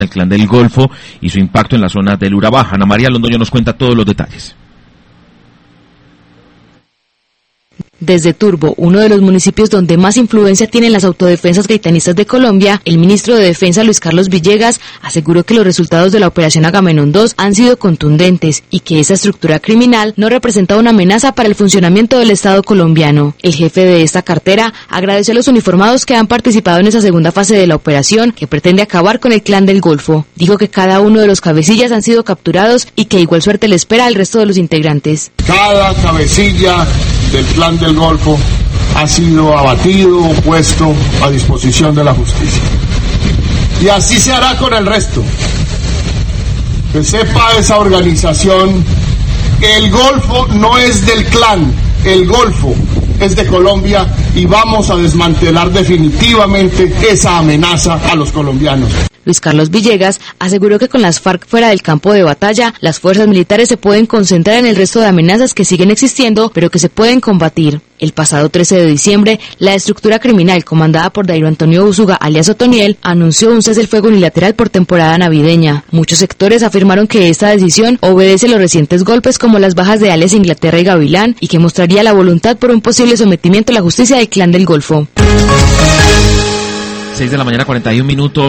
el Clan del Golfo y su impacto en la zona del Urabá. Ana María Londoño nos cuenta todos los detalles. Desde Turbo, uno de los municipios donde más influencia tienen las autodefensas gaitanistas de Colombia, el ministro de Defensa Luis Carlos Villegas aseguró que los resultados de la operación Agamenón II han sido contundentes y que esa estructura criminal no representa una amenaza para el funcionamiento del Estado colombiano. El jefe de esta cartera agradeció a los uniformados que han participado en esa segunda fase de la operación que pretende acabar con el Clan del Golfo. Dijo que cada uno de los cabecillas han sido capturados y que igual suerte le espera al resto de los integrantes. Cada cabecilla del Clan del Golfo ha sido abatido o puesto a disposición de la justicia. Y así se hará con el resto. Que sepa esa organización que el Golfo no es del Clan, el Golfo es de Colombia y vamos a desmantelar definitivamente esa amenaza a los colombianos. Luis Carlos Villegas aseguró que con las FARC fuera del campo de batalla, las fuerzas militares se pueden concentrar en el resto de amenazas que siguen existiendo, pero que se pueden combatir. El pasado 13 de diciembre, la estructura criminal comandada por Dairo Antonio Úsuga, alias Otoniel, anunció un cese el fuego unilateral por temporada navideña. Muchos sectores afirmaron que esta decisión obedece a los recientes golpes como las bajas de alias Inglaterra y Gavilán y que mostraría la voluntad por un posible sometimiento a la justicia del Clan del Golfo. 6 de la mañana, 41 minutos.